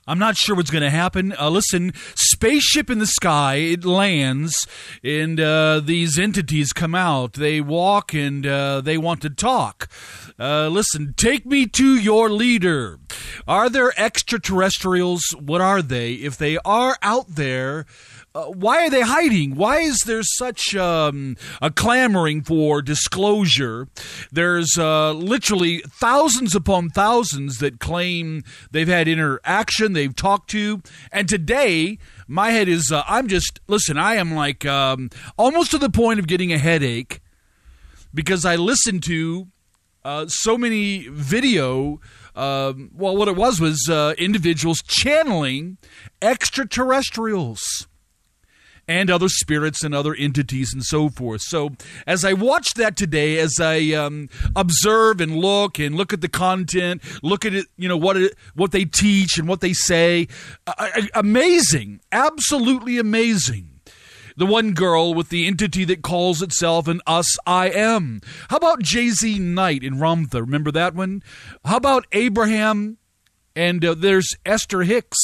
I'm not sure what's going to happen. Listen, spaceship in the sky, it lands, and these entities come out. They walk, and they want to talk. Listen, take me to your leader. Are there extraterrestrials? What are they? If they are out there, why are they hiding? Why is there such a clamoring for disclosure? There's literally thousands upon thousands that claim they've had interaction, they've talked to, and today my head is, I am like almost to the point of getting a headache because I listened to so many video, what it was individuals channeling extraterrestrials and other spirits and other entities and so forth. So as I watch that today, as I observe and look at the content, look at it, what they teach and what they say, amazing, absolutely amazing. The one girl with the entity that calls itself an us I am. How about Jay-Z Knight in Ramtha? Remember that one? How about Abraham? And there's Esther Hicks,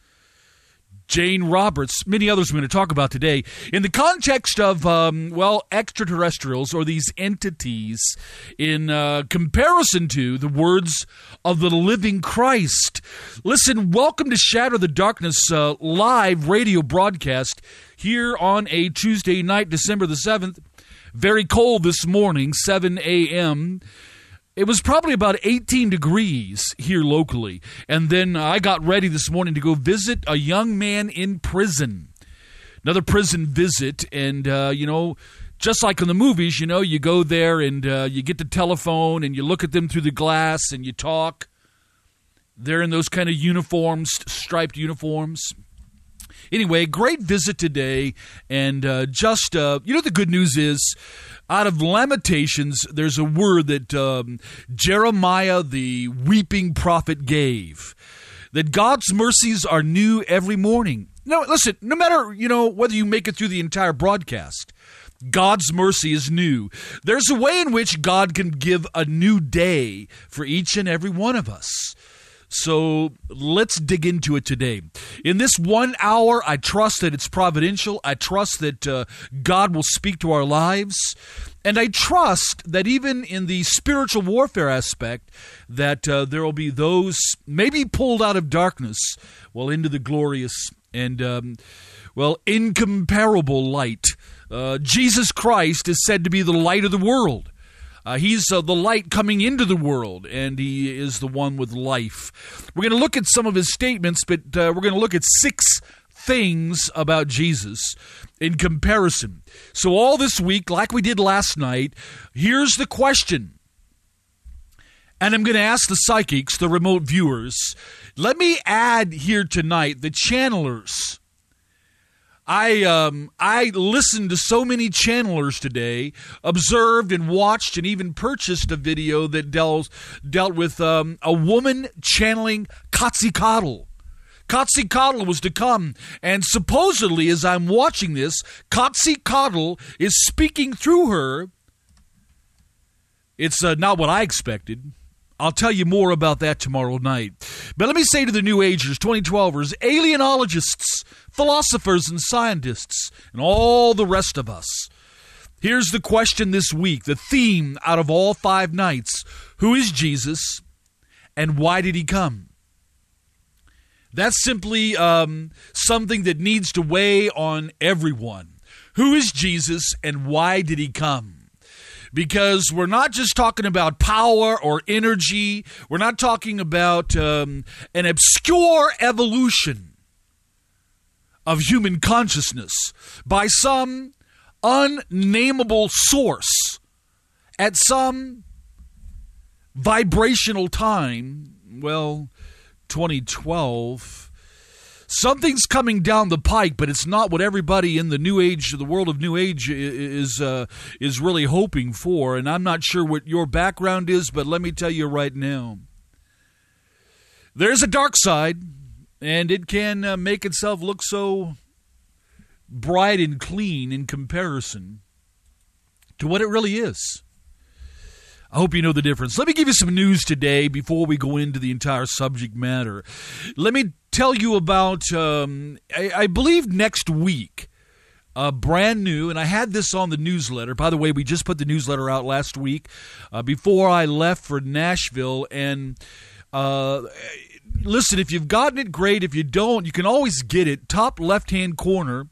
Jane Roberts, many others we're going to talk about today. In the context of, extraterrestrials or these entities in comparison to the words of the living Christ. Listen, welcome to Shatter the Darkness live radio broadcast here on a Tuesday night, December the 7th. Very cold this morning, 7 a.m., It was probably about 18 degrees here locally. And then I got ready this morning to go visit a young man in prison. Another prison visit. And, just like in the movies, you go there and you get the telephone and you look at them through the glass and you talk. They're in those kind of uniforms, striped uniforms. Anyway, great visit today. And the good news is, out of Lamentations, there's a word that Jeremiah, the weeping prophet, gave. That God's mercies are new every morning. No, listen, no matter, whether you make it through the entire broadcast, God's mercy is new. There's a way in which God can give a new day for each and every one of us. So let's dig into it today. In this 1 hour, I trust that it's providential. I trust that God will speak to our lives. And I trust that even in the spiritual warfare aspect, that there will be those maybe pulled out of darkness, into the glorious and, incomparable light. Jesus Christ is said to be the light of the world. He's the light coming into the world, and he is the one with life. We're going to look at some of his statements, but we're going to look at 6 things about Jesus in comparison. So all this week, like we did last night, here's the question. And I'm going to ask the psychics, the remote viewers. Let me add here tonight the channelers. I listened to so many channelers today, observed and watched and even purchased a video that dealt with a woman channeling Quetzalcoatl. Quetzalcoatl was to come, and supposedly, as I'm watching this, Quetzalcoatl is speaking through her. It's not what I expected. I'll tell you more about that tomorrow night. But let me say to the New Agers, 2012ers, alienologists, philosophers and scientists, and all the rest of us. Here's the question this week, the theme out of all 5 nights. Who is Jesus, and why did he come? That's simply something that needs to weigh on everyone. Who is Jesus, and why did he come? Because we're not just talking about power or energy. We're not talking about an obscure evolution of human consciousness by some unnameable source at some vibrational time. 2012. Something's coming down the pike, but it's not what everybody in the New Age, the world of New Age, is really hoping for. And I'm not sure what your background is, but let me tell you right now, there's a dark side, and it can make itself look so bright and clean in comparison to what it really is. I hope you know the difference. Let me give you some news today before we go into the entire subject matter. Let me tell you about, I believe next week, brand new, and I had this on the newsletter. By the way, we just put the newsletter out last week before I left for Nashville. And listen, if you've gotten it, great. If you don't, you can always get it. Top left-hand corner,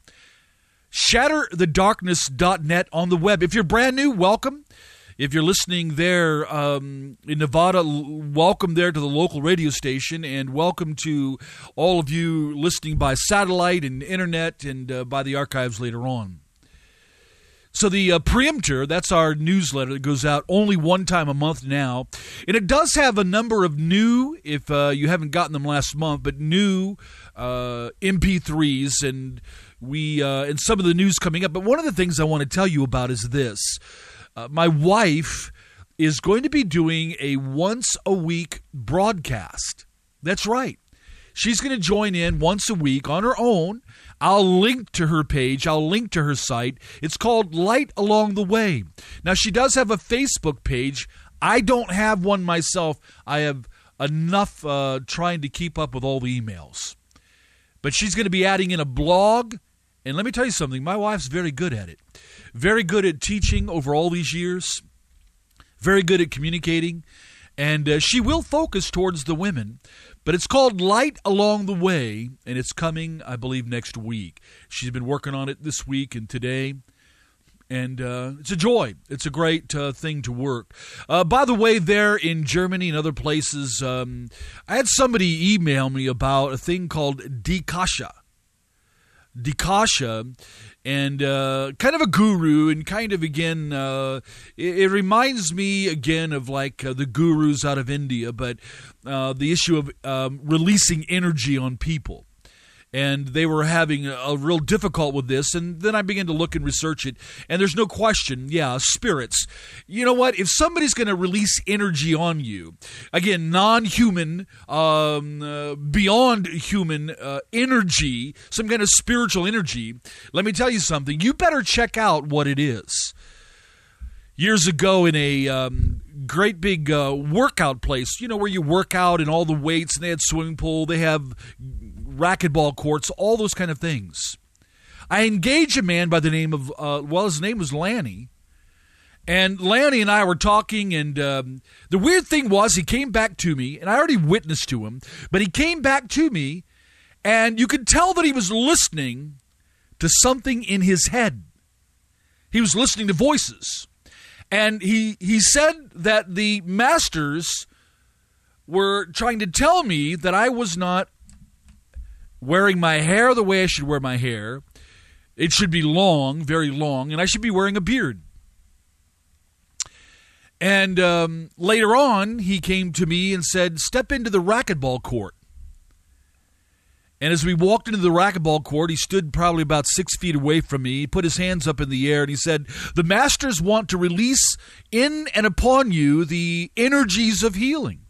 shatterthedarkness.net on the web. If you're brand new, welcome. If you're listening there in Nevada, welcome there to the local radio station, and welcome to all of you listening by satellite and internet and by the archives later on. So the Preemptor, that's our newsletter that goes out only one time a month now, and it does have a number of new, if you haven't gotten them last month, but new MP3s and and some of the news coming up. But one of the things I want to tell you about is this. My wife is going to be doing a once-a-week broadcast. That's right. She's going to join in once a week on her own. I'll link to her page. I'll link to her site. It's called Light Along the Way. Now, she does have a Facebook page. I don't have one myself. I have enough trying to keep up with all the emails. But she's going to be adding in a blog. And let me tell you something. My wife's very good at it. Very good at teaching over all these years. Very good at communicating. And she will focus towards the women. But it's called Light Along the Way, and it's coming, I believe, next week. She's been working on it this week and today. And it's a joy. It's a great thing to work. By the way, there in Germany and other places, I had somebody email me about a thing called Dikasha. Dikasha, and kind of a guru, and kind of, again, it reminds me, again, of like the gurus out of India, but the issue of releasing energy on people. And they were having a real difficult with this, and then I began to look and research it, and there's no question, spirits. You know what? If somebody's going to release energy on you, again, non-human, beyond human energy, some kind of spiritual energy, let me tell you something. You better check out what it is. Years ago in a great big workout place, where you work out and all the weights, and they had swimming pool, they have racquetball courts, all those kind of things. I engaged a man by the name of, his name was Lanny. And Lanny and I were talking, and the weird thing was he came back to me, and I already witnessed to him, but he came back to me, and you could tell that he was listening to something in his head. He was listening to voices. And he said that the masters were trying to tell me that I was not wearing my hair the way I should wear my hair. It should be long, very long, and I should be wearing a beard. And later on, he came to me and said, step into the racquetball court. And as we walked into the racquetball court, he stood probably about 6 feet away from me. He put his hands up in the air and he said, the masters want to release in and upon you the energies of healing.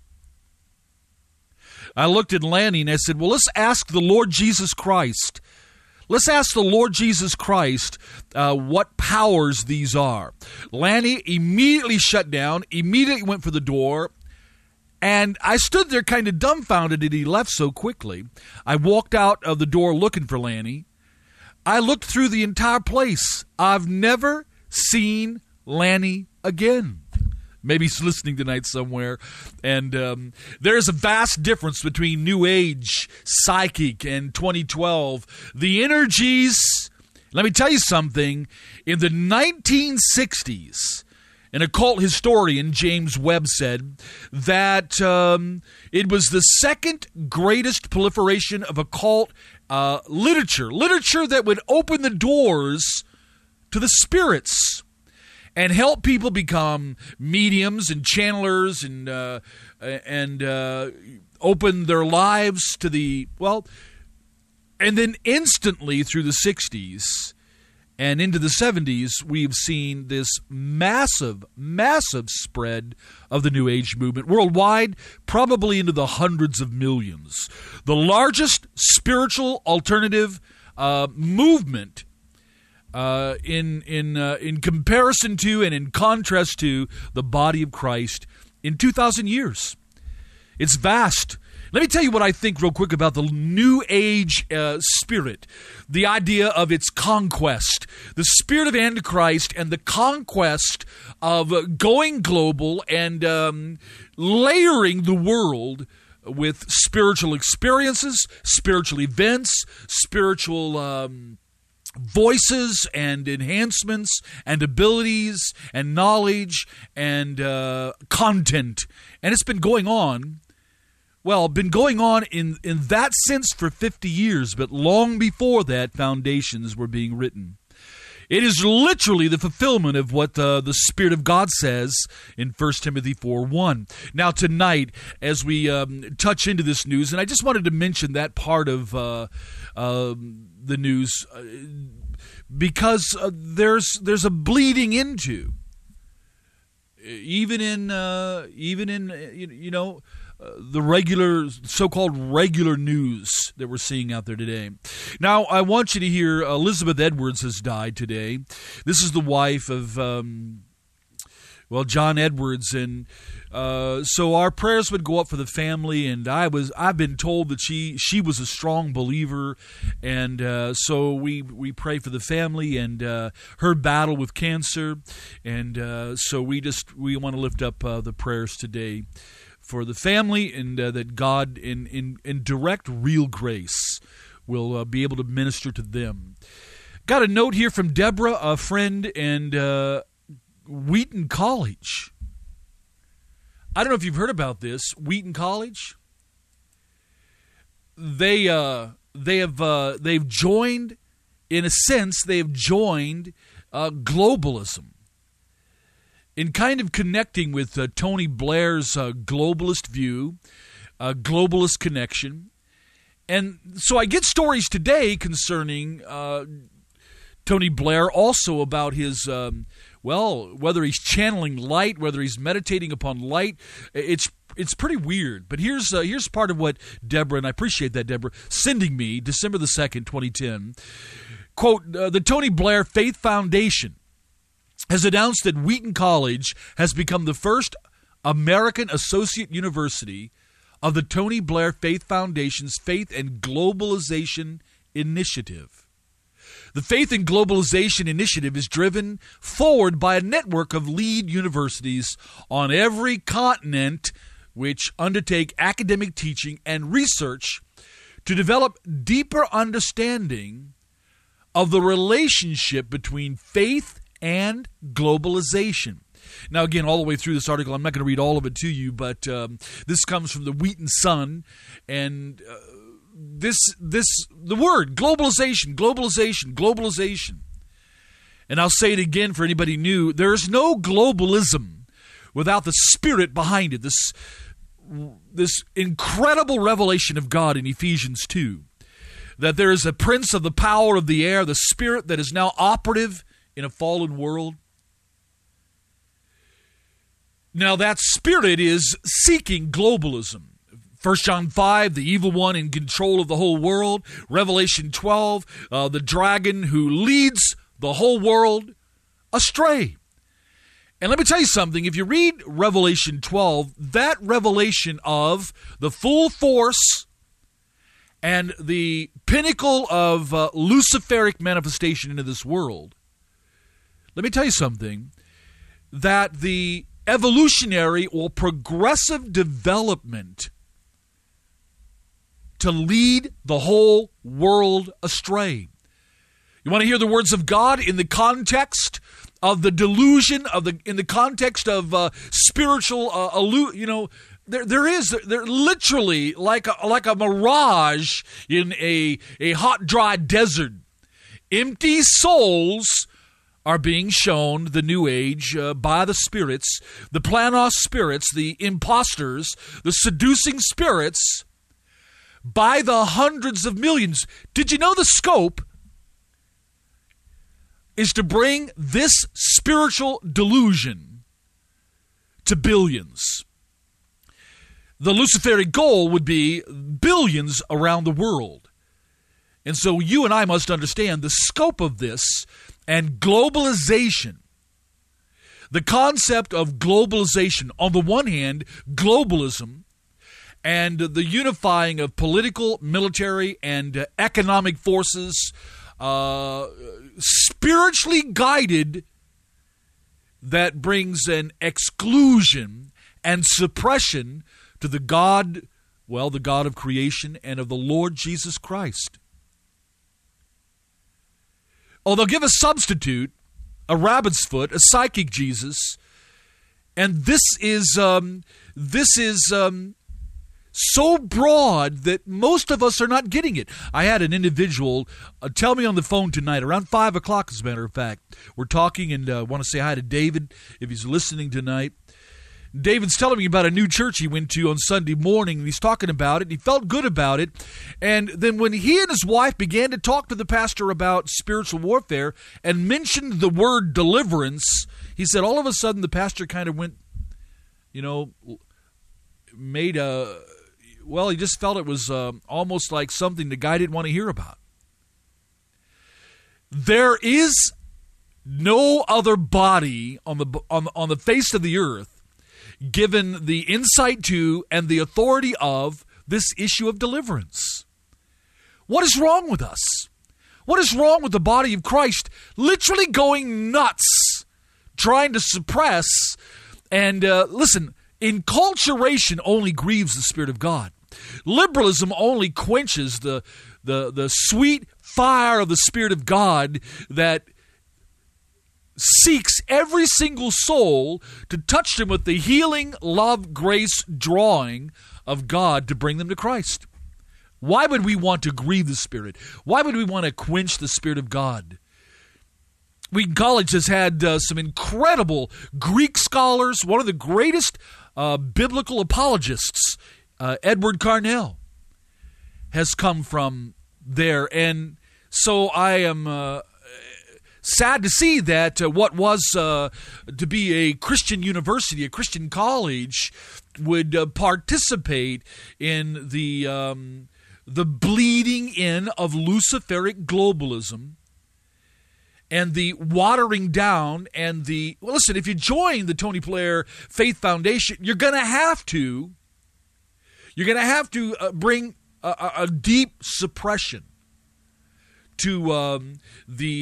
I looked at Lanny and I said, well, let's ask the Lord Jesus Christ. Let's ask the Lord Jesus Christ what powers these are. Lanny immediately shut down, immediately went for the door, and I stood there kind of dumbfounded that he left so quickly. I walked out of the door looking for Lanny. I looked through the entire place. I've never seen Lanny again. Maybe he's listening tonight somewhere. And there's a vast difference between New Age, psychic, and 2012. The energies, let me tell you something, in the 1960s, an occult historian, James Webb, said that it was the second greatest proliferation of occult literature that would open the doors to the spirits and help people become mediums and channelers and open their lives to the, and then instantly through the 60s and into the 70s, we've seen this massive, massive spread of the New Age movement worldwide, probably into the hundreds of millions. The largest spiritual alternative movement in comparison to and in contrast to the body of Christ in 2,000 years. It's vast. Let me tell you what I think real quick about the New Age spirit, the idea of its conquest, the spirit of Antichrist and the conquest of going global and layering the world with spiritual experiences, spiritual events, spiritual voices and enhancements and abilities and knowledge and content. And it's been going on. Well, been going on in that sense for 50 years, but long before that, foundations were being written. It is literally the fulfillment of what the Spirit of God says in 1 Timothy 4:1. Now, tonight, as we touch into this news, and I just wanted to mention that part of the news because there's a bleeding into, even in the regular, so-called regular news that we're seeing out there today. Now, I want you to hear Elizabeth Edwards has died today. This is the wife of, John Edwards, and so our prayers would go up for the family. And I've been told that she was a strong believer, and so we pray for the family and her battle with cancer, and so we want to lift up the prayers today for the family, and that God, in direct, real grace, will be able to minister to them. Got a note here from Deborah, a friend, and Wheaton College. I don't know if you've heard about this. Wheaton College. They've joined, in a sense, they've joined globalism, in kind of connecting with Tony Blair's globalist view, globalist connection. And so I get stories today concerning Tony Blair, also about his, whether he's channeling light, whether he's meditating upon light. It's pretty weird. But here's part of what Deborah, and I appreciate that, Deborah, sending me December the 2nd, 2010. Quote, the Tony Blair Faith Foundation has announced that Wheaton College has become the first American associate university of the Tony Blair Faith Foundation's Faith and Globalization Initiative. The Faith and Globalization Initiative is driven forward by a network of lead universities on every continent which undertake academic teaching and research to develop deeper understanding of the relationship between faith and globalization. Now, again, all the way through this article, I'm not going to read all of it to you, but this comes from the Wheaton Sun, and the word globalization. And I'll say it again for anybody new: there is no globalism without the Spirit behind it. This incredible revelation of God in Ephesians 2, that there is a prince of the power of the air, the spirit that is now operative in a fallen world. Now that spirit is seeking globalism. 1 John 5, the evil one in control of the whole world. Revelation 12, the dragon who leads the whole world astray. And let me tell you something. If you read Revelation 12, that revelation of the full force and the pinnacle of Luciferic manifestation into this world, let me tell you something, that the evolutionary or progressive development to lead the whole world astray. You want to hear the words of God in the context of the delusion in the context of spiritual they're literally like a mirage in a hot, dry desert. Empty souls are being shown the New Age by the spirits, the planos spirits, the imposters, the seducing spirits, by the hundreds of millions. Did you know the scope is to bring this spiritual delusion to billions? The Luciferic goal would be billions around the world. And so you and I must understand the scope of this and globalization. The concept of globalization, on the one hand, globalism, and the unifying of political, military, and economic forces, spiritually guided, that brings an exclusion and suppression to the God, the God of creation and of the Lord Jesus Christ. Oh, they'll give a substitute, a rabbit's foot, a psychic Jesus, and this is so broad that most of us are not getting it. I had an individual tell me on the phone tonight, around 5 o'clock, as a matter of fact. We're talking, and I want to say hi to David, if he's listening tonight. David's telling me about a new church he went to on Sunday morning, and he's talking about it, and he felt good about it. And then when he and his wife began to talk to the pastor about spiritual warfare and mentioned the word deliverance, he said all of a sudden the pastor kind of went, he just felt it was almost like something the guy didn't want to hear about. There is no other body on the face of the earth given the insight to and the authority of this issue of deliverance. What is wrong with us? What is wrong with the body of Christ literally going nuts, trying to suppress and, listen, enculturation only grieves the Spirit of God. Liberalism only quenches the sweet fire of the Spirit of God that seeks every single soul to touch them with the healing, love, grace, drawing of God to bring them to Christ. Why would we want to grieve the Spirit? Why would we want to quench the Spirit of God? Wheaton College has had some incredible Greek scholars, one of the greatest biblical apologists, Edward Carnell, has come from there. And so I am sad to see that what was to be a Christian university, a Christian college, would participate in the bleeding in of Luciferic globalism and the watering down and listen, if you join the Tony Blair Faith Foundation, you're going to have to bring a deep suppression to the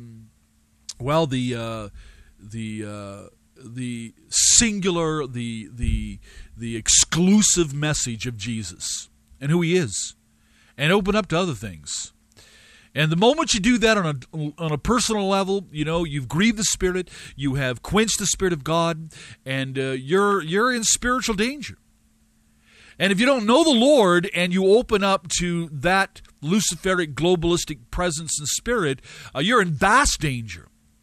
singular, the exclusive message of Jesus and who he is, and open up to other things. And the moment you do that on a personal level, you've grieved the Spirit, you have quenched the Spirit of God, and you're in spiritual danger. And if you don't know the Lord and you open up to that Luciferic globalistic presence and spirit, you're in vast danger.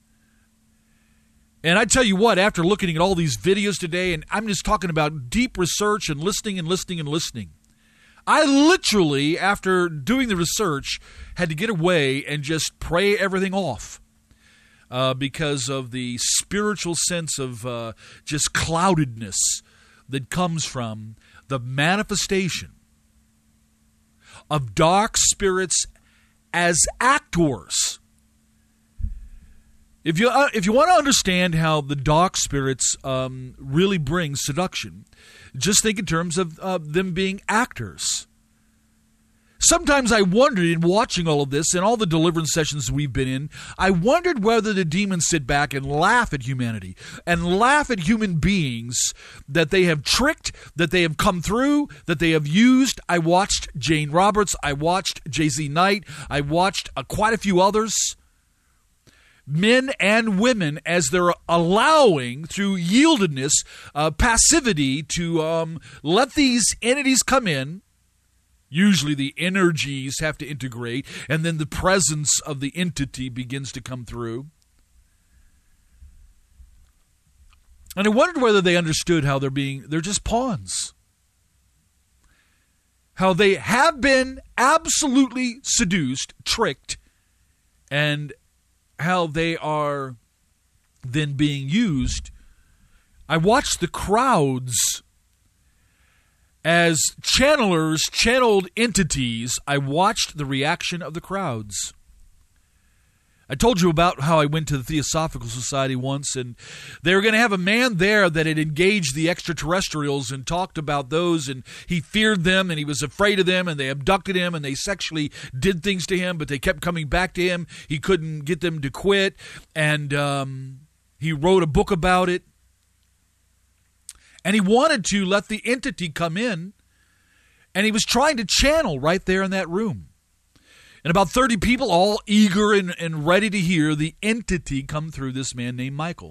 And I tell you what, after looking at all these videos today, and I'm just talking about deep research and listening, I literally, after doing the research, had to get away and just pray everything off because of the spiritual sense of just cloudedness that comes from the manifestation of dark spirits as actors. If you want to understand how the dark spirits really bring seduction, just think in terms of them being actors. Sometimes I wondered, in watching all of this and all the deliverance sessions we've been in, I wondered whether the demons sit back and laugh at humanity and laugh at human beings that they have tricked, that they have come through, that they have used. I watched Jane Roberts. I watched J.Z. Knight. I watched quite a few others. Men and women, as they're allowing, through yieldedness, passivity, to let these entities come in. Usually the energies have to integrate, and then the presence of the entity begins to come through. And I wondered whether they understood how they're just pawns. How they have been absolutely seduced, tricked, and how they are then being used. I watched the crowds as channelers channeled entities. I watched the reaction of the crowds. I told you about how I went to the Theosophical Society once, and they were going to have a man there that had engaged the extraterrestrials and talked about those, and he feared them, and he was afraid of them, and they abducted him, and they sexually did things to him, but they kept coming back to him. He couldn't get them to quit, and he wrote a book about it. And he wanted to let the entity come in, and he was trying to channel right there in that room. And about 30 people, all eager and ready to hear the entity come through this man named Michael.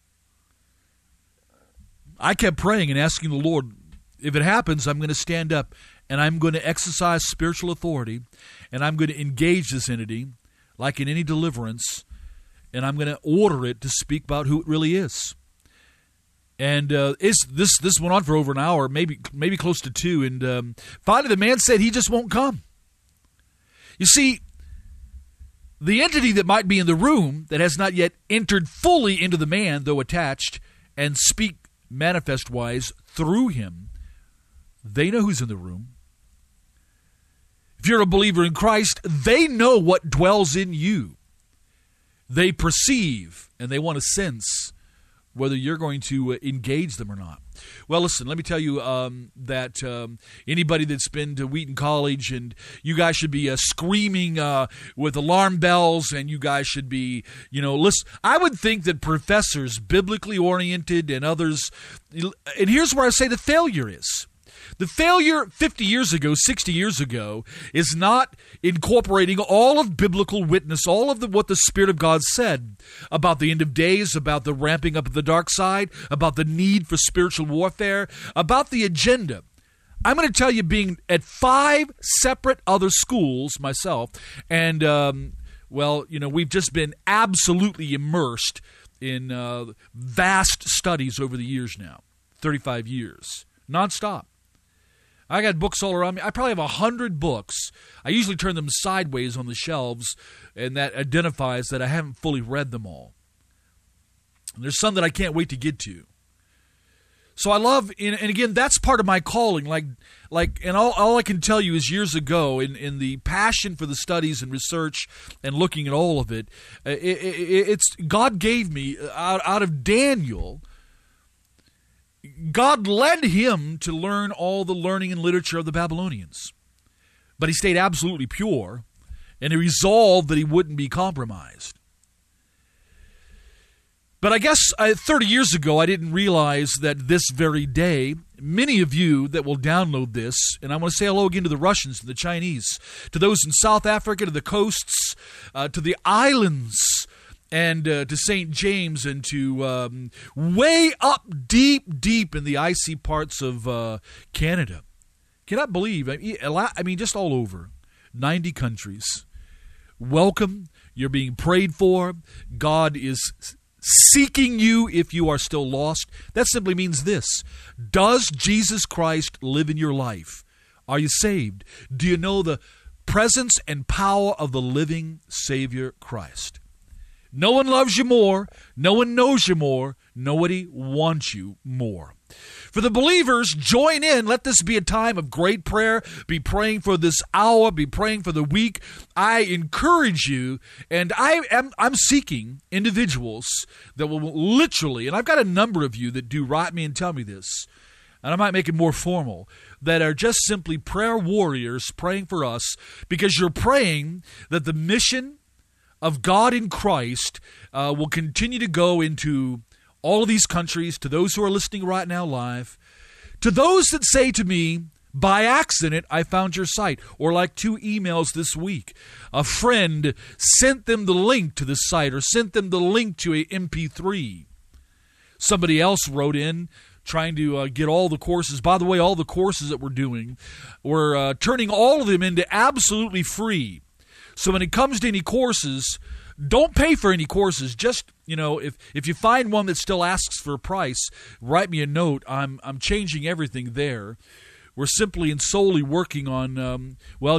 I kept praying and asking the Lord, if it happens, I'm going to stand up and I'm going to exercise spiritual authority, and I'm going to engage this entity like in any deliverance, and I'm going to order it to speak about who it really is. And this went on for over an hour, maybe close to 2, and finally the man said he just won't come. You see, the entity that might be in the room that has not yet entered fully into the man, though attached, and speak manifest-wise through him, they know who's in the room. If you're a believer in Christ, they know what dwells in you. They perceive and they want to sense whether you're going to engage them or not. Well, listen, let me tell you that anybody that's been to Wheaton College, and you guys should be screaming with alarm bells, and you guys should be, listen. I would think that professors, biblically oriented, and others, and here's where I say the failure is. The failure 50 years ago, 60 years ago, is not incorporating all of biblical witness, all of what the Spirit of God said about the end of days, about the ramping up of the dark side, about the need for spiritual warfare, about the agenda. I'm going to tell you, being at 5 separate other schools myself, and, we've just been absolutely immersed in vast studies over the years now, 35 years, nonstop. I got books all around me. I probably have 100 books. I usually turn them sideways on the shelves, and that identifies that I haven't fully read them all. And there's some that I can't wait to get to. So I love, and again, that's part of my calling. And all I can tell you is years ago, in the passion for the studies and research and looking at all of it, it's God gave me out of Daniel. God led him to learn all the learning and literature of the Babylonians. But he stayed absolutely pure, and he resolved that he wouldn't be compromised. But I guess 30 years ago, I didn't realize that this very day, many of you that will download this, and I want to say hello again to the Russians and the Chinese, to those in South Africa, to the coasts, to the islands, and to St. James, and to way up deep in the icy parts of Canada. Cannot believe, just all over, 90 countries. Welcome. You're being prayed for. God is seeking you if you are still lost. That simply means this: does Jesus Christ live in your life? Are you saved? Do you know the presence and power of the living Savior Christ? No one loves you more. No one knows you more. Nobody wants you more. For the believers, join in. Let this be a time of great prayer. Be praying for this hour. Be praying for the week. I encourage you, and I'm seeking individuals that will literally, and I've got a number of you that do write me and tell me this, and I might make it more formal, that are just simply prayer warriors praying for us, because you're praying that the mission of God in Christ will continue to go into all of these countries, to those who are listening right now live, to those that say to me, by accident, I found your site, or like 2 emails this week. A friend sent them the link to the site, or sent them the link to a MP3. Somebody else wrote in trying to get all the courses. By the way, all the courses that we're doing, we're turning all of them into absolutely free. So when it comes to any courses, don't pay for any courses. Just, if you find one that still asks for a price, write me a note. I'm changing everything there. We're simply and solely working on,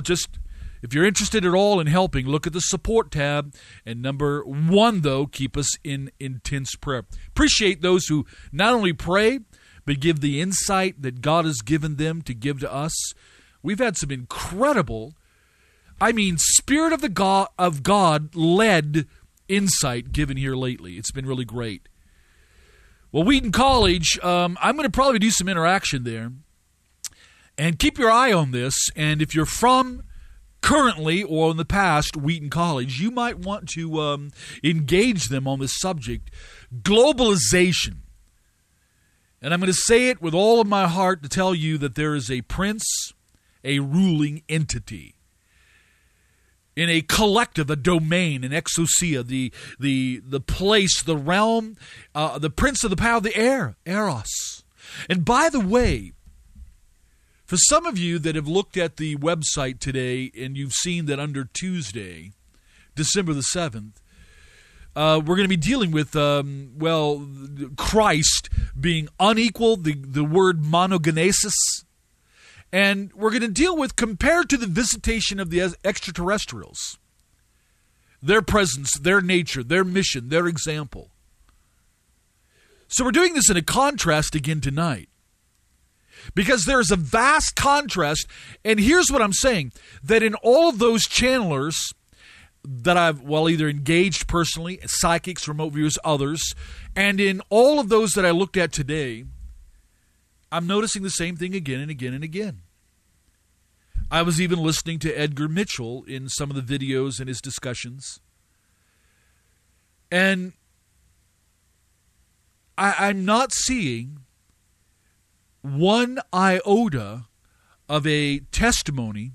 if you're interested at all in helping, look at the support tab. And number 1, though, keep us in intense prayer. Appreciate those who not only pray, but give the insight that God has given them to give to us. We've had some incredible, Spirit of God led insight given here lately. It's been really great. Well, Wheaton College, I'm going to probably do some interaction there. And keep your eye on this. And if you're from currently or in the past Wheaton College, you might want to engage them on this subject, globalization. And I'm going to say it with all of my heart to tell you that there is a prince, a ruling entity, in a collective, a domain, an exousia, the place, the realm, the prince of the power of the air, Eros. And by the way, for some of you that have looked at the website today and you've seen that under Tuesday, December the 7th, we're going to be dealing with, Christ being unequal, the word monogenesis. And we're going to deal with, compared to the visitation of the extraterrestrials, their presence, their nature, their mission, their example. So we're doing this in a contrast again tonight. Because there is a vast contrast, and here's what I'm saying, that in all of those channelers that I've, either engaged personally, psychics, remote viewers, others, and in all of those that I looked at today, I'm noticing the same thing again and again and again. I was even listening to Edgar Mitchell in some of the videos and his discussions. And I'm not seeing one iota of a testimony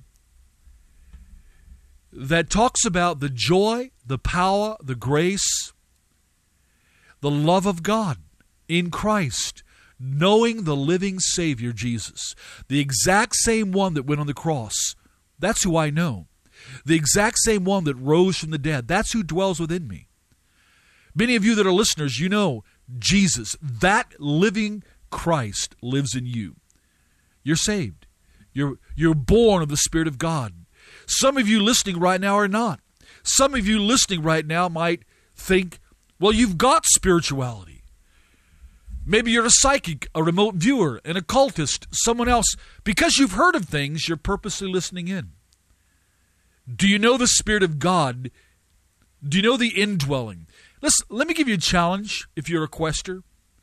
that talks about the joy, the power, the grace, the love of God in Christ, knowing the living Savior, Jesus, the exact same one that went on the cross. That's who I know. The exact same one that rose from the dead. That's who dwells within me. Many of you that are listeners, you know Jesus, that living Christ lives in you. You're saved. You're born of the Spirit of God. Some of you listening right now are not. Some of you listening right now might think, well, you've got spirituality. Maybe you're a psychic, a remote viewer, an occultist, someone else. Because you've heard of things, you're purposely listening in. Do you know the Spirit of God? Do you know the indwelling? Listen, let me give you a challenge if you're a quester.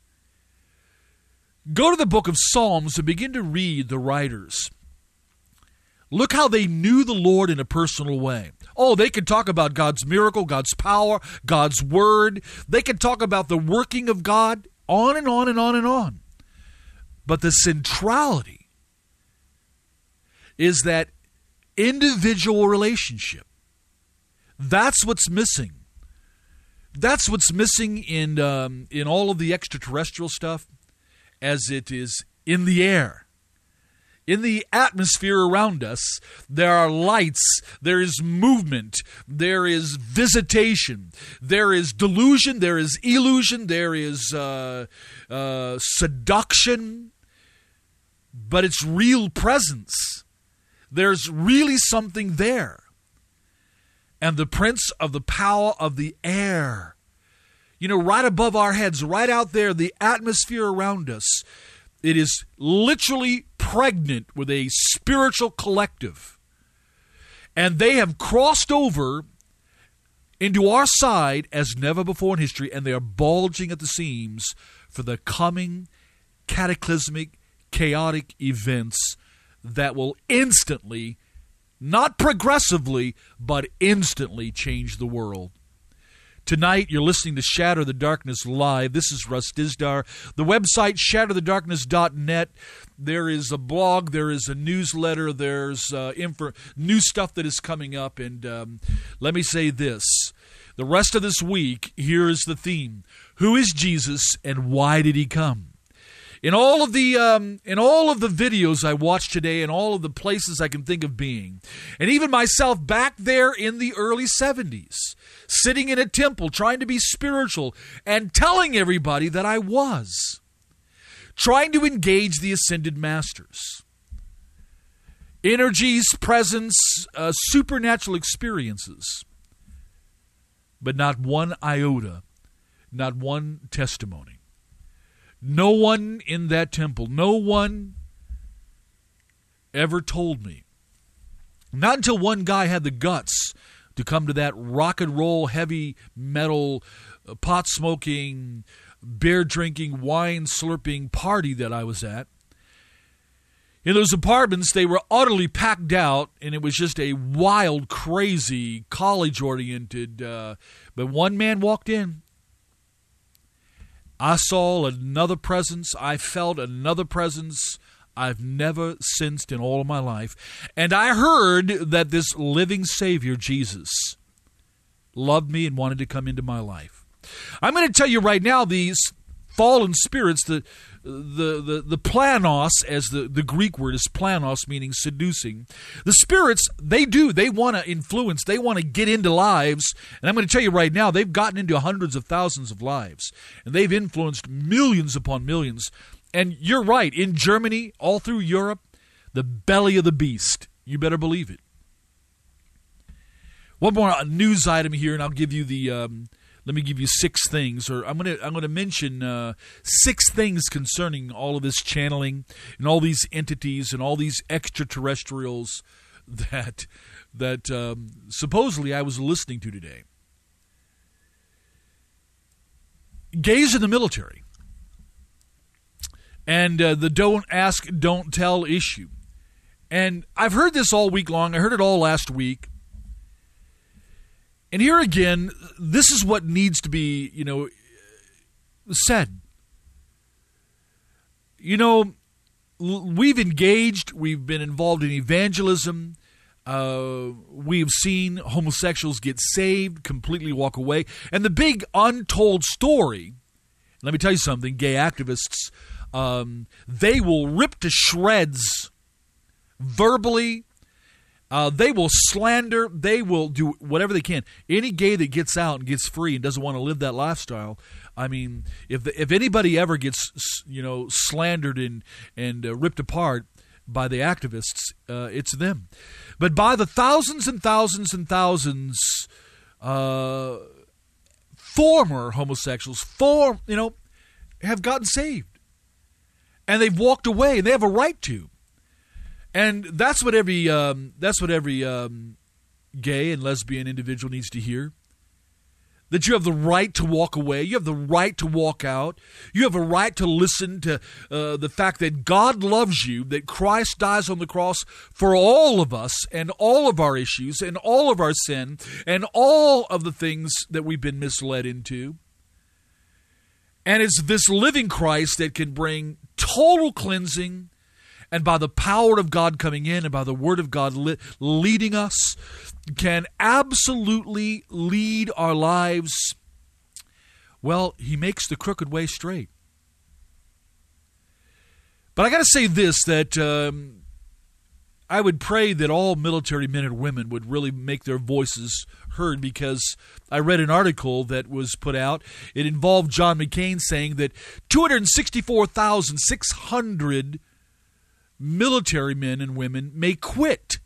Go to the book of Psalms and begin to read the writers. Look how they knew the Lord in a personal way. Oh, they could talk about God's miracle, God's power, God's word. They could talk about the working of God, on and on and on and on. But the centrality is that individual relationship. That's what's missing. That's what's missing in all of the extraterrestrial stuff, as it is in the air. In the atmosphere around us, there are lights, there is movement, there is visitation, there is delusion, there is illusion, there is seduction, but it's real presence. There's really something there. And the prince of the power of the air, right above our heads, right out there, the atmosphere around us, it is literally pregnant with a spiritual collective. And they have crossed over into our side as never before in history, and they are bulging at the seams for the coming cataclysmic, chaotic events that will instantly, not progressively, but instantly change the world. Tonight, you're listening to Shatter the Darkness Live. This is Russ Dizdar. The website, shatterthedarkness.net. There is a blog. There is a newsletter. There's new stuff that is coming up. And let me say this. The rest of this week, here is the theme. Who is Jesus and why did he come? In all of the videos I watched today, and all of the places I can think of being, and even myself back there in the early 70s, sitting in a temple trying to be spiritual and telling everybody that I was, trying to engage the ascended masters. Energies, presence, supernatural experiences, but not one iota, not one testimony. No one in that temple, no one ever told me. Not until one guy had the guts to come to that rock and roll, heavy metal, pot smoking, beer drinking, wine slurping party that I was at. In those apartments, they were utterly packed out, and it was just a wild, crazy, college-oriented. But one man walked in. I saw another presence. I felt another presence I've never sensed in all of my life. And I heard that this living Savior, Jesus, loved me and wanted to come into my life. I'm going to tell you right now, these fallen spirits, the planos, as the Greek word is planos, meaning seducing. The spirits, they want to influence, they want to get into lives. And I'm going to tell you right now, they've gotten into hundreds of thousands of lives. And they've influenced millions upon millions. And you're right, in Germany, all through Europe, the belly of the beast. You better believe it. One more news item here, and I'll give you the... let me give you 6 things, or I'm going to mention 6 things concerning all of this channeling and all these entities and all these extraterrestrials that supposedly I was listening to today. Gays in the military, and the don't ask, don't tell issue, and I've heard this all week long. I heard it all last week. And here again, this is what needs to be, said. We've engaged, we've been involved in evangelism. We've seen homosexuals get saved, completely walk away. And the big untold story, let me tell you something, gay activists, they will rip to shreds verbally. They will slander. They will do whatever they can. Any gay that gets out and gets free and doesn't want to live that lifestyle, I mean, if anybody ever gets slandered and ripped apart by the activists, it's them. But by the thousands and thousands and thousands, former homosexuals, have gotten saved, and they've walked away, and they have a right to. And that's what every gay and lesbian individual needs to hear. That you have the right to walk away. You have the right to walk out. You have a right to listen to the fact that God loves you, that Christ dies on the cross for all of us and all of our issues and all of our sin and all of the things that we've been misled into. And it's this living Christ that can bring total cleansing, and by the power of God coming in and by the Word of God leading us, can absolutely lead our lives. Well, He makes the crooked way straight. But I got to say this, that I would pray that all military men and women would really make their voices heard, because I read an article that was put out. It involved John McCain saying that 264,600 military men and women may quit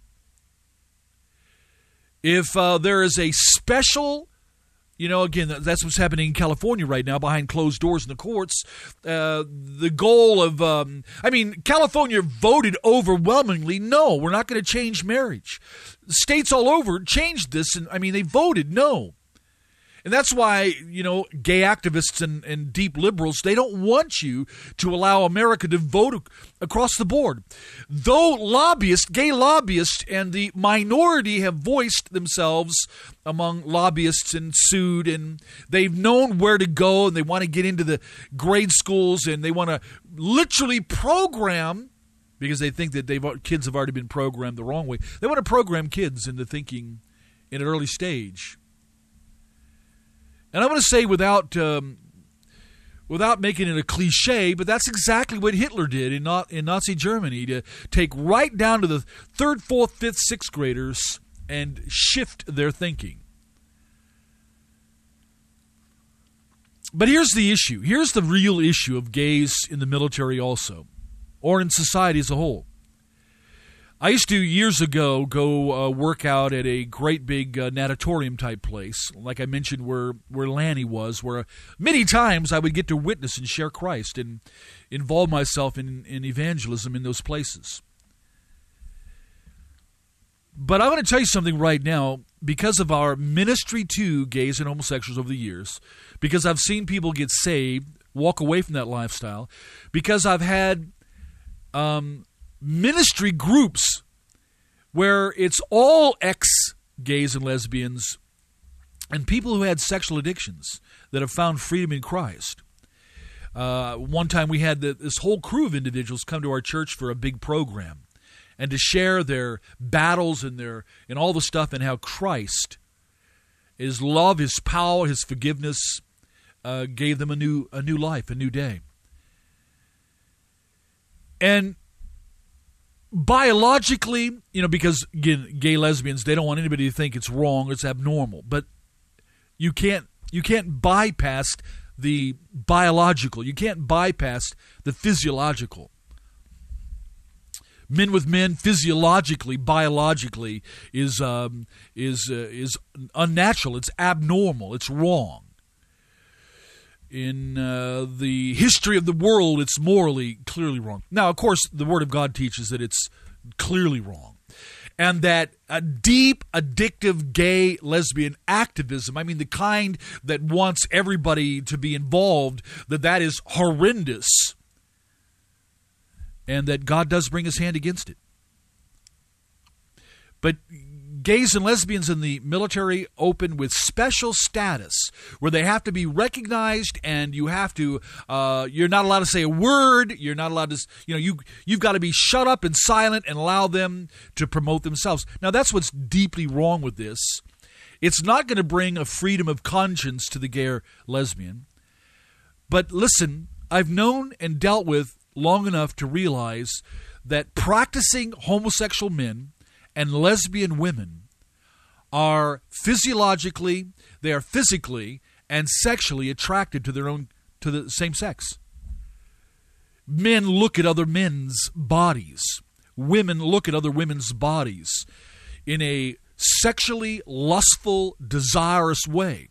if there is a special, again, that's what's happening in California right now behind closed doors in the courts. The goal of, California voted overwhelmingly, no, we're not going to change marriage. States all over changed this, and they voted no. And that's why, gay activists and deep liberals, they don't want you to allow America to vote across the board. Though gay lobbyists and the minority have voiced themselves among lobbyists and sued, and they've known where to go, and they want to get into the grade schools, and they want to literally program, because they think that kids have already been programmed the wrong way. They want to program kids into thinking in an early stage. And I'm going to say without making it a cliche, but that's exactly what Hitler did in Nazi Germany, to take right down to the 3rd, 4th, 5th, 6th graders and shift their thinking. But here's the issue. Here's the real issue of gays in the military also, or in society as a whole. I used to, years ago, go work out at a great big natatorium-type place, like I mentioned, where Lanny was, where many times I would get to witness and share Christ and involve myself in evangelism in those places. But I'm going to tell you something right now. because of our ministry to gays and homosexuals over the years, because I've seen people get saved, walk away from that lifestyle, because I've had ministry groups where it's all ex-gays and lesbians and people who had sexual addictions that have found freedom in Christ. One time we had this whole crew of individuals come to our church for a big program and to share their battles and all the stuff, and how Christ, His love, His power, His forgiveness gave them a new life, a new day. And biologically, because again, gay lesbians, they don't want anybody to think it's wrong, it's abnormal. But you can't bypass the biological. You can't bypass the physiological. Men with men, physiologically, biologically, is unnatural. It's abnormal. It's wrong. In the history of the world, it's morally clearly wrong. Now, of course, the Word of God teaches that it's clearly wrong. And that a deep, addictive gay, lesbian activism, I mean the kind that wants everybody to be involved, that is horrendous. And that God does bring His hand against it. But gays and lesbians in the military open with special status where they have to be recognized, and you have to, you're not allowed to say a word. You're not allowed to, you've got to be shut up and silent and allow them to promote themselves. Now, that's what's deeply wrong with this. It's not going to bring a freedom of conscience to the gay or lesbian. But listen, I've known and dealt with long enough to realize that practicing homosexual men and lesbian women are physically and sexually attracted to the same sex. Men look at other men's bodies. Women look at other women's bodies in a sexually lustful, desirous way.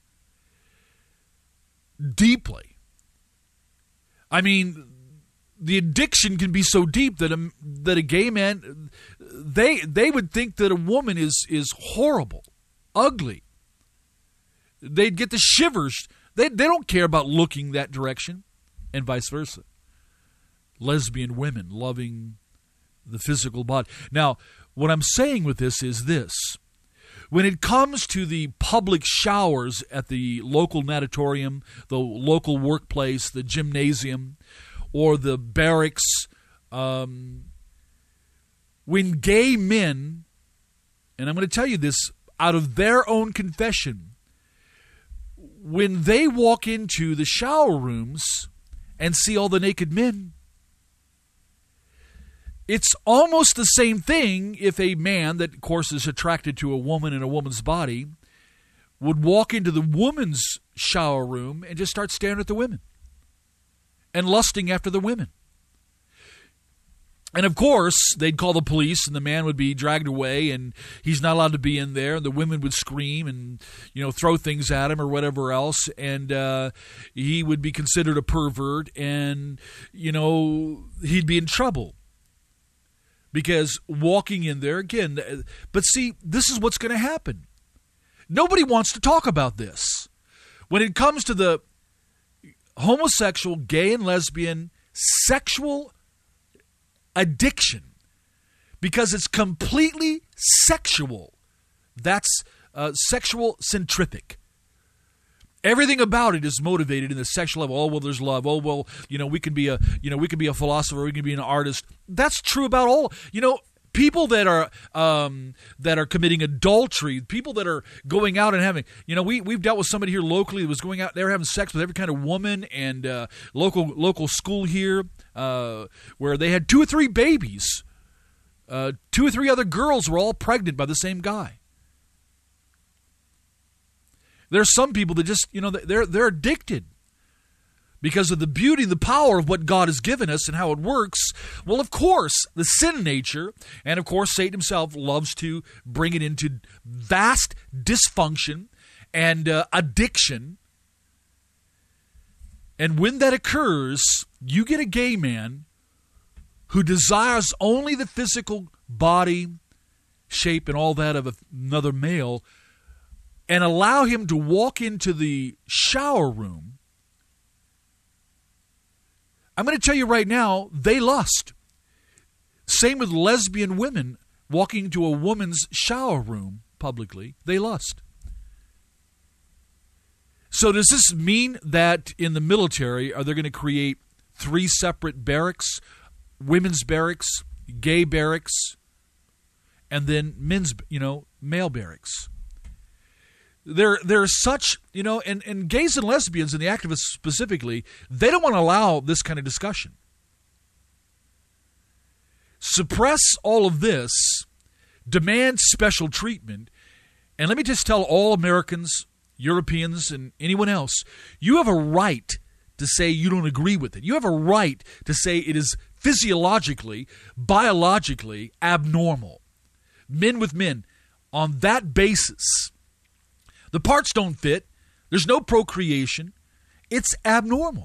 Deeply. I mean, the addiction can be so deep that a gay man, they would think that a woman is horrible, ugly. They'd get the shivers. They don't care about looking that direction, and vice versa. Lesbian women loving the physical body. Now, what I'm saying with this is this. When it comes to the public showers at the local natatorium, the local workplace, the gymnasium, or the barracks, when gay men, and I'm going to tell you this out of their own confession, when they walk into the shower rooms and see all the naked men, it's almost the same thing if a man that, of course, is attracted to a woman in a woman's body would walk into the woman's shower room and just start staring at the women and lusting after the women. And of course, they'd call the police, and the man would be dragged away, and he's not allowed to be in there. The women would scream and, throw things at him or whatever else, and he would be considered a pervert, and, he'd be in trouble. Because walking in there, again, but see, this is what's going to happen. Nobody wants to talk about this. When it comes to the homosexual, gay, and lesbian sexual addiction, because it's completely sexual. That's sexual centrific. Everything about it is motivated in the sexual level. Oh, well, there's love. Oh, well, we can be a philosopher. We can be an artist. That's true about all. People that are committing adultery, people that are going out and having, we've dealt with somebody here locally that was going out, they were having sex with every kind of woman, and local school here where they had 2 or 3 babies. 2 or 3 other girls were all pregnant by the same guy. There's some people that just, they're addicted because of the beauty, the power of what God has given us and how it works. Well, of course, the sin nature, and of course, Satan himself loves to bring it into vast dysfunction and addiction. And when that occurs, you get a gay man who desires only the physical body, shape and all that of another male, and allow him to walk into the shower room, I'm going to tell you right now, they lust. Same with lesbian women walking to a woman's shower room publicly, they lust. So does this mean that in the military, are they going to create 3 separate barracks, women's barracks, gay barracks, and then men's, male barracks? There's such, and gays and lesbians and the activists specifically, they don't want to allow this kind of discussion. Suppress all of this, demand special treatment, and let me just tell all Americans, Europeans, and anyone else, you have a right to say you don't agree with it. You have a right to say it is physiologically, biologically abnormal. Men with men, on that basis. The parts don't fit. There's no procreation. It's abnormal.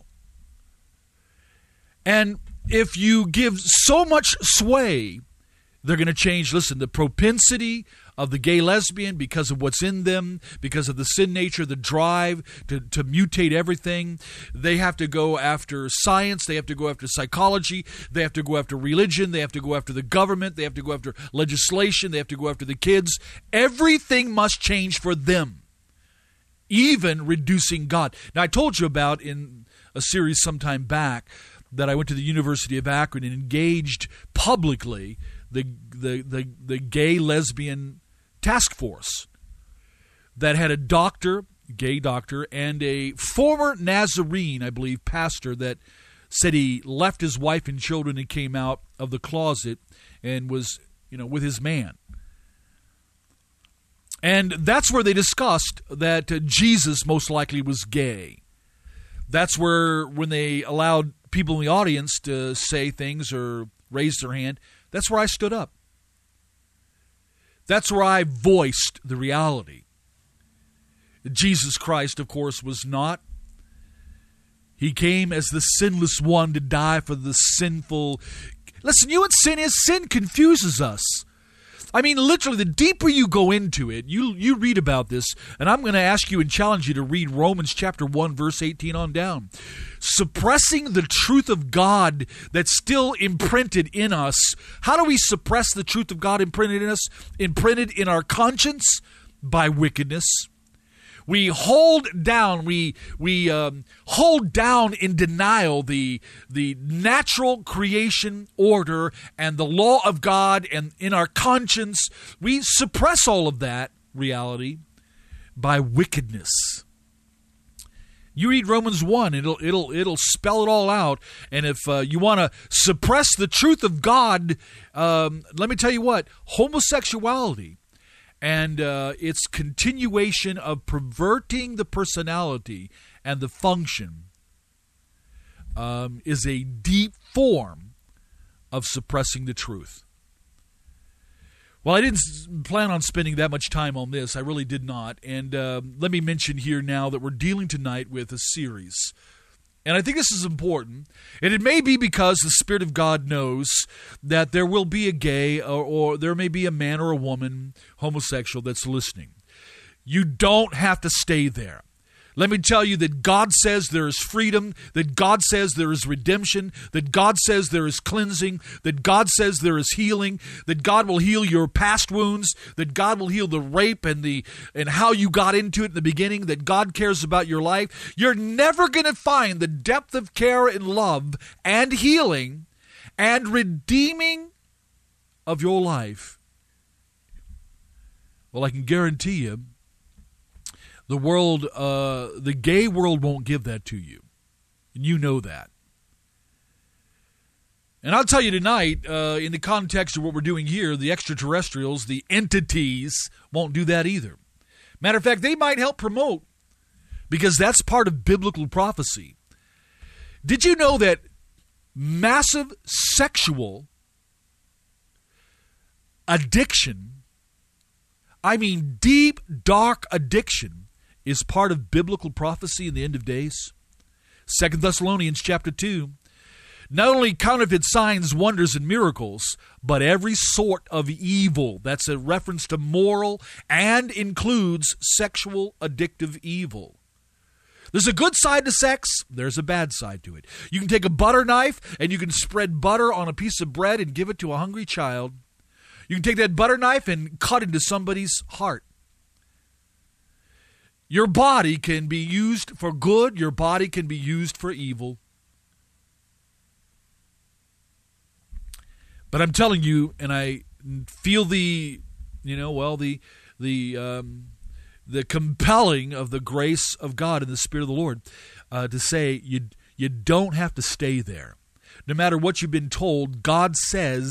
And if you give so much sway, they're going to change, the propensity of the gay lesbian because of what's in them, because of the sin nature, the drive to mutate everything. They have to go after science. They have to go after psychology. They have to go after religion. They have to go after the government. They have to go after legislation. They have to go after the kids. Everything must change for them, even reducing God. Now, I told you about in a series sometime back that I went to the University of Akron and engaged publicly the gay lesbian task force that had a doctor, gay doctor, and a former Nazarene, I believe, pastor that said he left his wife and children and came out of the closet and was, with his man. And that's where they discussed that Jesus most likely was gay. That's where, when they allowed people in the audience to say things or raise their hand, that's where I stood up. That's where I voiced the reality. Jesus Christ, of course, was not. He came as the sinless one to die for the sinful. Listen, you know what sin is? Sin confuses us. I mean, literally, the deeper you go into it, you read about this, and I'm going to ask you and challenge you to read Romans chapter 1, verse 18 on down. Suppressing the truth of God that's still imprinted in us. How do we suppress the truth of God imprinted in us? Imprinted in our conscience? By wickedness. We hold down, we hold down in denial the natural creation order and the law of God, and in our conscience, we suppress all of that reality by wickedness. You read Romans 1, it'll spell it all out. And if you want to suppress the truth of God, let me tell you what, homosexuality and its continuation of perverting the personality and the function is a deep form of suppressing the truth. Well, I didn't plan on spending that much time on this. I really did not. And let me mention here now that we're dealing tonight with a series. And I think this is important. And it may be because the Spirit of God knows that there will be a gay or there may be a man or a woman, homosexual, that's listening. You don't have to stay there. Let me tell you that God says there is freedom, that God says there is redemption, that God says there is cleansing, that God says there is healing, that God will heal your past wounds, that God will heal the rape and how you got into it in the beginning, that God cares about your life. You're never going to find the depth of care and love and healing and redeeming of your life. Well, I can guarantee you, the world, the gay world won't give that to you. And you know that. And I'll tell you tonight, in the context of what we're doing here, the extraterrestrials, the entities, won't do that either. Matter of fact, they might help promote, because that's part of biblical prophecy. Did you know that massive sexual addiction, I mean deep, dark addiction, is part of biblical prophecy in the end of days? 2 Thessalonians chapter 2. not only counterfeit signs, wonders, and miracles, but every sort of evil. That's a reference to moral and includes sexual addictive evil. There's a good side to sex. There's a bad side to it. You can take a butter knife and you can spread butter on a piece of bread and give it to a hungry child. You can take that butter knife and cut into somebody's heart. Your body can be used for good. Your body can be used for evil. But I'm telling you, and I feel the compelling of the grace of God and the Spirit of the Lord to say you don't have to stay there. No matter what you've been told, God says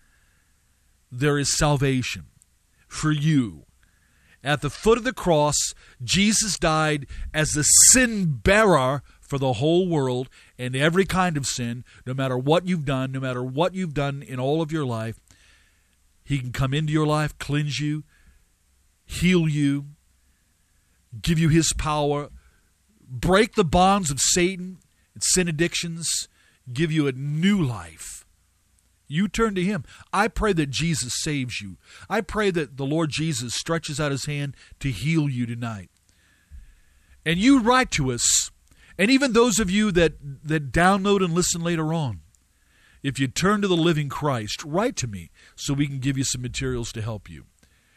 there is salvation for you. At the foot of the cross, Jesus died as the sin bearer for the whole world and every kind of sin, no matter what you've done, in all of your life. He can come into your life, cleanse you, heal you, give you his power, break the bonds of Satan and sin addictions, give you a new life. You turn to him. I pray that Jesus saves you. I pray that the Lord Jesus stretches out his hand to heal you tonight. And you write to us, and even those of you that download and listen later on, if you turn to the living Christ, write to me so we can give you some materials to help you.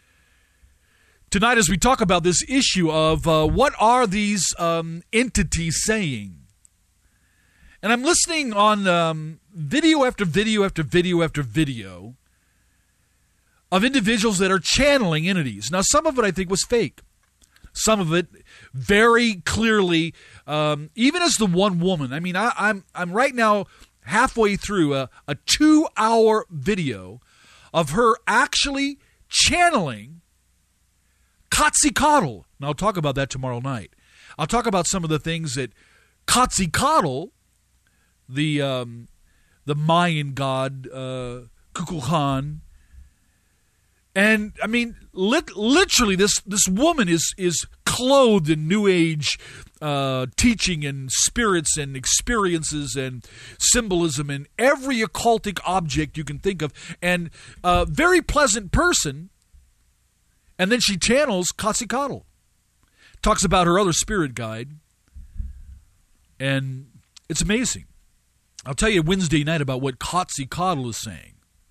Tonight, as we talk about this issue of what are these entities saying, and I'm listening on video after video after video after video of individuals that are channeling entities. Now, some of it I think was fake. Some of it very clearly, even as the one woman. I mean, I'm right now halfway through a 2-hour video of her actually channeling Quetzalcoatl. And I'll talk about that tomorrow night. I'll talk about some of the things that Quetzalcoatl, the Mayan god, Kukulkan, and I mean, literally, this woman is clothed in New Age teaching and spirits and experiences and symbolism and every occultic object you can think of, and a very pleasant person. And then she channels Quetzalcoatl, talks about her other spirit guide, and it's amazing. I'll tell you Wednesday night about what Quetzalcoatl is saying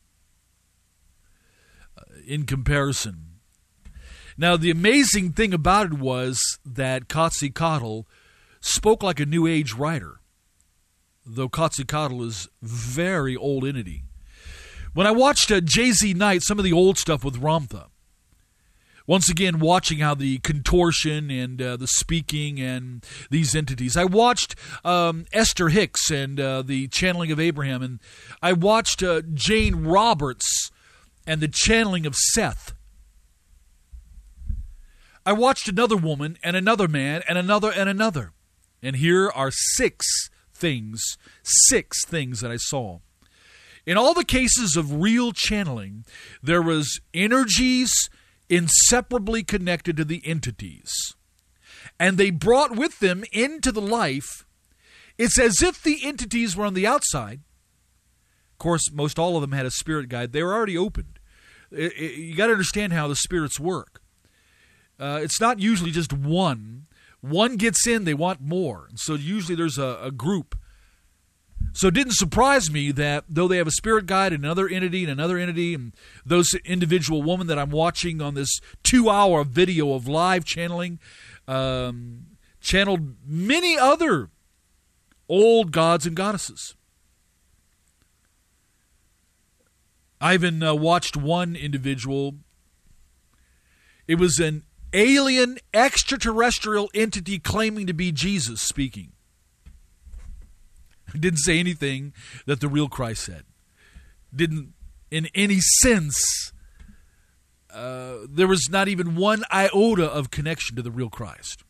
in comparison. Now, the amazing thing about it was that Quetzalcoatl spoke like a New Age writer, though Quetzalcoatl is very old entity. When I watched JZ Knight, some of the old stuff with Ramtha, once again, watching how the contortion and the speaking and these entities. I watched Esther Hicks and the channeling of Abraham, and I watched Jane Roberts and the channeling of Seth. I watched another woman and another man and another and another. And here are six things that I saw. In all the cases of real channeling, there was energies inseparably connected to the entities. And they brought with them into the life. It's as if the entities were on the outside. Of course, most all of them had a spirit guide. They were already opened. You got to understand how the spirits work. It's not usually just one. One gets in, they want more. And so usually there's a group. So it didn't surprise me that though they have a spirit guide and another entity, and those individual woman that I'm watching on this 2-hour video of live channeling, channeled many other old gods and goddesses. I even watched one individual. It was an alien extraterrestrial entity claiming to be Jesus speaking. Didn't say anything that the real Christ said. Didn't, in any sense, there was not even one iota of connection to the real Christ.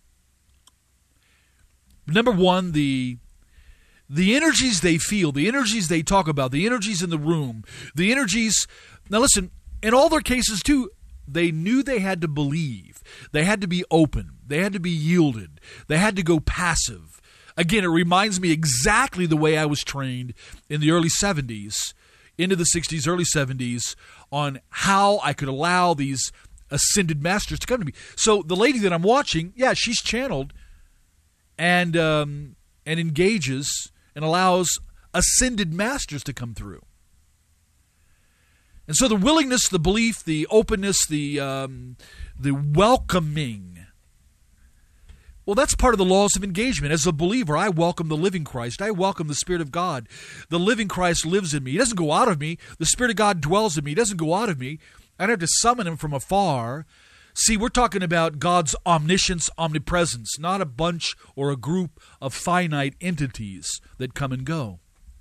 Number one, the energies they feel, the energies they talk about, the energies in the room, the energies... Now listen, in all their cases too, they knew they had to believe. They had to be open. They had to be yielded. They had to go passive. Again, it reminds me exactly the way I was trained in the early 70s, into the 60s, early 70s, on how I could allow these ascended masters to come to me. So the lady that I'm watching, yeah, she's channeled and engages and allows ascended masters to come through. And so the willingness, the belief, the openness, the welcoming, well, that's part of the laws of engagement. As a believer, I welcome the living Christ. I welcome the Spirit of God. The living Christ lives in me. He doesn't go out of me. The Spirit of God dwells in me. He doesn't go out of me. I don't have to summon him from afar. See, we're talking about God's omniscience, omnipresence, not a bunch or a group of finite entities that come and go.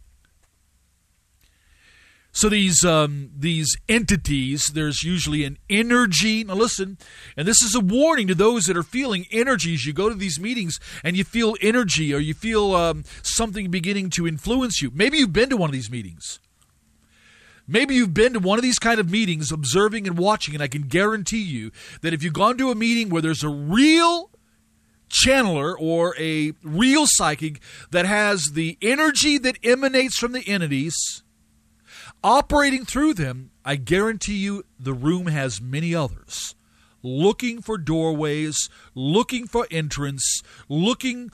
So these entities, there's usually an energy. Now listen, and this is a warning to those that are feeling energies. You go to these meetings and you feel energy, or you feel something beginning to influence you. Maybe you've been to one of these meetings. Maybe you've been to one of these kind of meetings, observing and watching, and I can guarantee you that if you've gone to a meeting where there's a real channeler or a real psychic that has the energy that emanates from the entities operating through them, I guarantee you the room has many others looking for doorways, looking for entrance, looking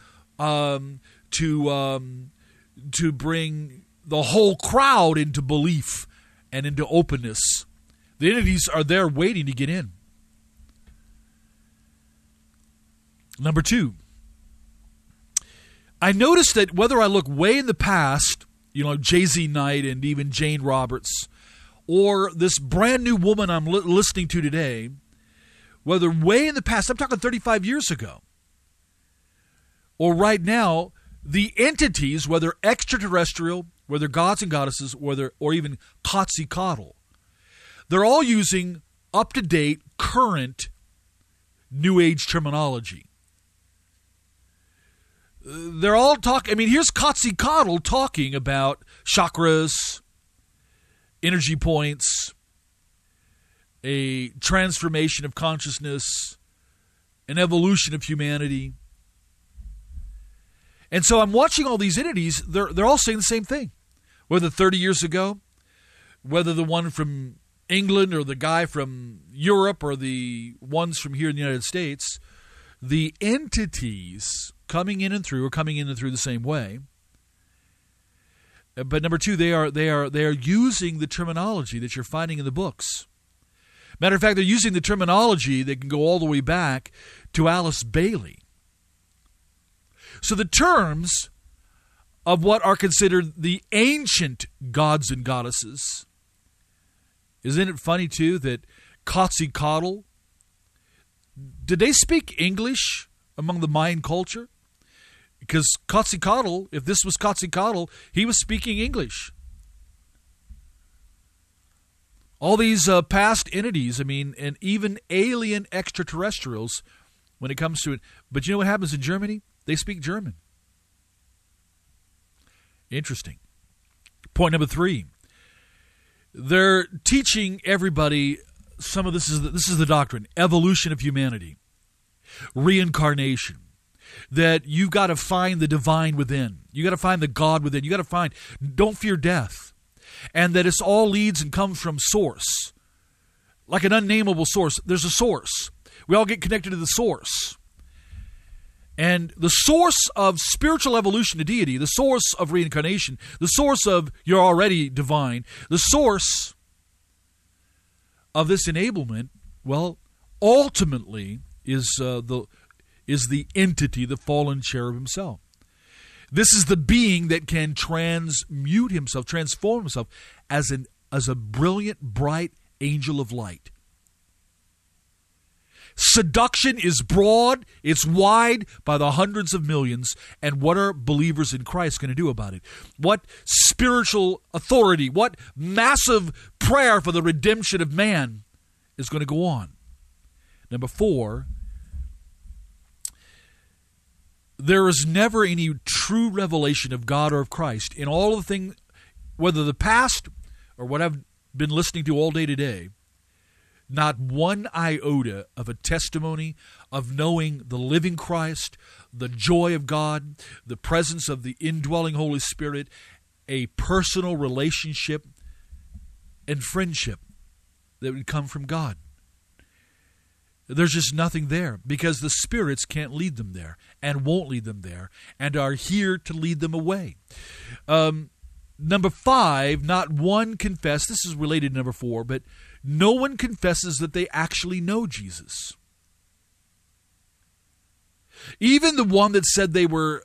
to bring the whole crowd into belief and into openness. The entities are there waiting to get in. Number 2, I noticed that whether I look way in the past, J.Z. Knight and even Jane Roberts, or this brand new woman I'm listening to today, whether way in the past, I'm talking 35 years ago, or right now, the entities, whether extraterrestrial, whether gods and goddesses, or even Quetzalcoatl, they're all using up-to-date, current, New Age terminology. They're all talking. Here's Quetzalcoatl talking about chakras, energy points, a transformation of consciousness, an evolution of humanity. And so I'm watching all these entities. They're all saying the same thing. Whether 30 years ago, whether the one from England or the guy from Europe or the ones from here in the United States, the entities coming in and through the same way. But number 2, they are using the terminology that you're finding in the books. Matter of fact, they're using the terminology that can go all the way back to Alice Bailey. So the terms of what are considered the ancient gods and goddesses, isn't it funny too that Quetzalcoatl, did they speak English among the Mayan culture? Because Quetzalcoatl, if this was Quetzalcoatl, he was speaking English. All these past entities, and even alien extraterrestrials, when it comes to it. But you know what happens in Germany? They speak German. Interesting. Point number 3. They're teaching everybody some of this is the doctrine, evolution of humanity, reincarnation. That you've got to find the divine within. You got to find the God within. You got to find, don't fear death. And that it's all leads and comes from source. Like an unnameable source. There's a source. We all get connected to the source. And the source of spiritual evolution to deity, the source of reincarnation, the source of you're already divine, the source of this enablement, well, ultimately is the entity, the fallen cherub himself. This is the being that can transmute himself, transform himself as a brilliant, bright angel of light. Seduction is broad, it's wide by the hundreds of millions, and what are believers in Christ going to do about it? What spiritual authority, what massive prayer for the redemption of man is going to go on? Number 4, there is never any true revelation of God or of Christ in all of the things, whether the past or what I've been listening to all day today. not one iota of a testimony of knowing the living Christ, the joy of God, the presence of the indwelling Holy Spirit, a personal relationship and friendship that would come from God. There's just nothing there because the spirits can't lead them there and won't lead them there and are here to lead them away. Number 5, not one confess. This is related to number 4, but no one confesses that they actually know Jesus. Even the one that said they were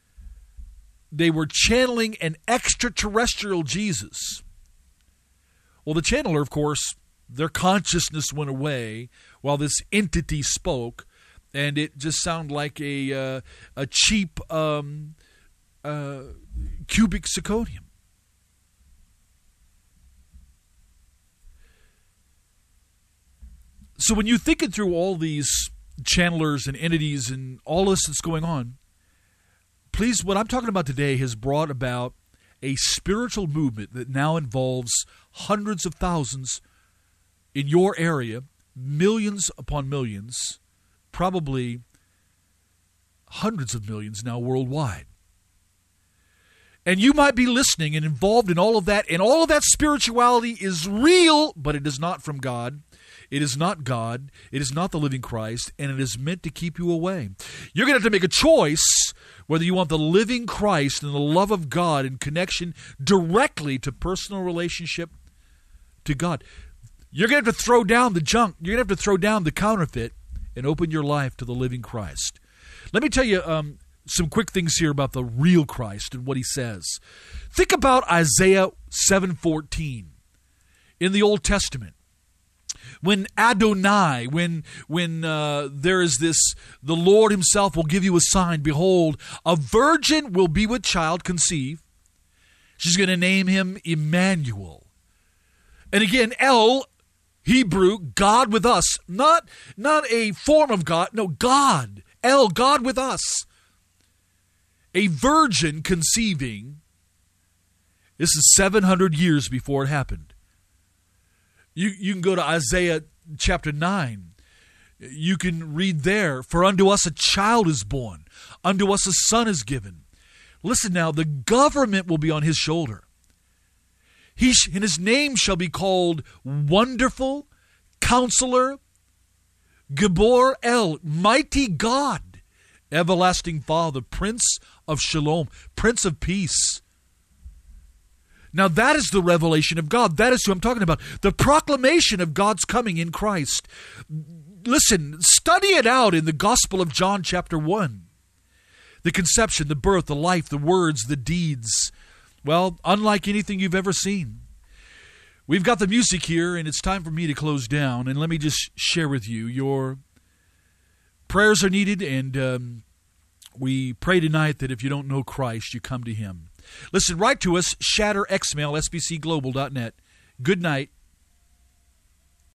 channeling an extraterrestrial Jesus. Well, the channeler, of course, their consciousness went away while this entity spoke, and it just sounded like a cheap cubic zirconium. So when you're thinking through all these channelers and entities and all this that's going on, please, what I'm talking about today has brought about a spiritual movement that now involves hundreds of thousands in your area, millions upon millions, probably hundreds of millions now worldwide. And you might be listening and involved in all of that, and all of that spirituality is real, but it is not from God. It is not God. It is not the living Christ, and it is meant to keep you away. You're going to have to make a choice whether you want the living Christ and the love of God in connection directly to personal relationship to God. You're going to have to throw down the junk. You're going to have to throw down the counterfeit and open your life to the living Christ. Let me tell you some quick things here about the real Christ and what he says. Think about Isaiah 7:14 in the Old Testament. When Adonai, when there is this, the Lord himself will give you a sign. Behold, a virgin will be with child conceived. She's going to name him Emmanuel. And again, El, Hebrew, God with us. Not a form of God. No, God. El, God with us. A virgin conceiving. This is 700 years before it happened. You can go to Isaiah chapter 9. You can read there, for unto us a child is born, unto us a son is given. Listen now, the government will be on his shoulder. And his name shall be called Wonderful, Counselor, Gibor El, Mighty God, Everlasting Father, Prince of Shalom, Prince of Peace. Now that is the revelation of God. That is who I'm talking about. The proclamation of God's coming in Christ. Listen, study it out in the Gospel of John chapter 1. The conception, the birth, the life, the words, the deeds. Well, unlike anything you've ever seen. We've got the music here, and it's time for me to close down. And let me just share with you, your prayers are needed, and we pray tonight that if you don't know Christ, you come to him. Listen, write to us, shatterxmail, sbcglobal.net. Good night.